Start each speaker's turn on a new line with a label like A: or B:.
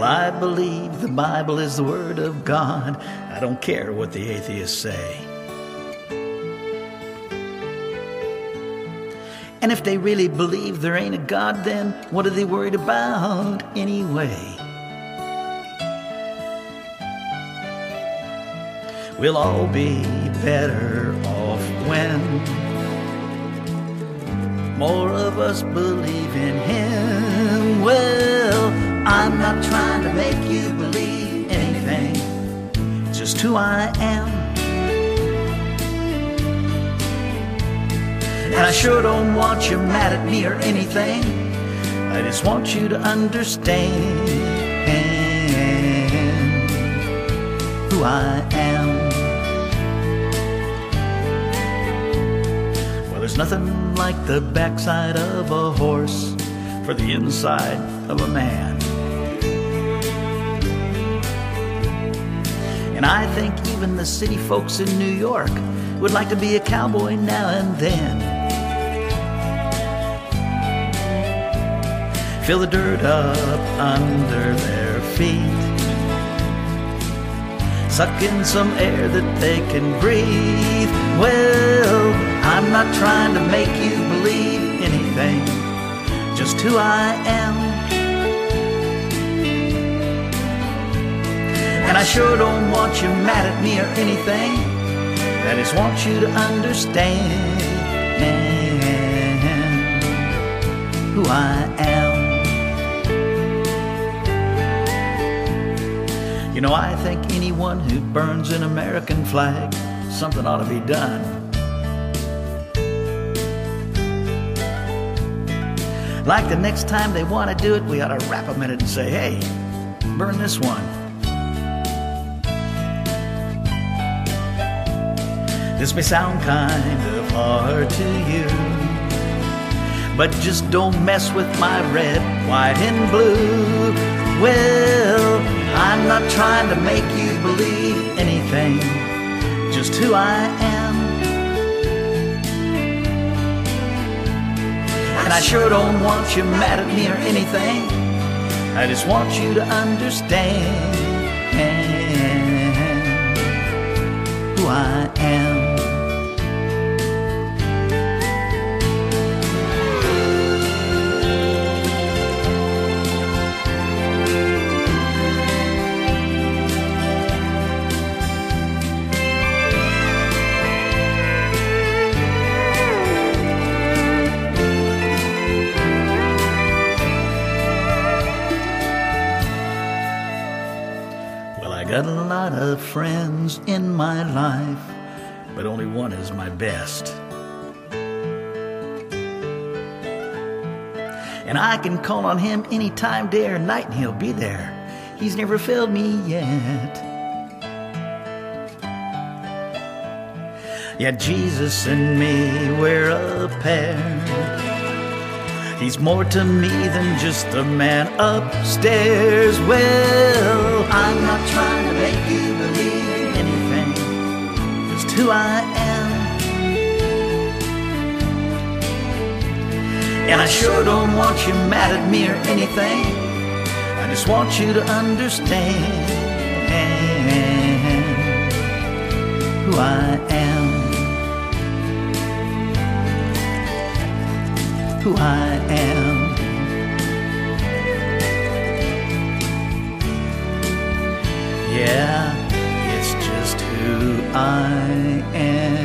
A: I believe the Bible is the Word of God. I don't care what the atheists say. And if they really believe there ain't a God, then what are they worried about anyway? We'll all be better off when more of us believe in Him. Well, I'm not trying to make you believe anything, it's just who I am. And I sure don't want you mad at me or anything, I just want you to understand who I am. Well, there's nothing like the backside of a horse for the inside of a man. And I think even the city folks in New York would like to be a cowboy now and then. Feel the dirt up under their feet, suck in some air that they can breathe. Well, I'm not trying to make you believe anything, just who I am. And I sure don't want you mad at me or anything, I just want you to understand who I am. You know, I think anyone who burns an American flag, something ought to be done. Like the next time they want to do it, we ought to rap them in it and say, hey, burn this one. This may sound kind of hard to you, but just don't mess with my red, white, and blue. Well, I'm not trying to make you believe anything, just who I am. And I sure don't want you mad at me or anything, I just want you to understand who I am. Got a lot of friends in my life, but only one is my best. And I can call on him anytime, day or night, and he'll be there. He's never failed me yet. Yeah, Jesus and me, we're a pair. He's more to me than just a man upstairs. Well, I'm not trying to make you believe anything, just who I am. And I sure don't want you mad at me or anything, I just want you to understand who I am. Who I am. Yeah, it's just who I am.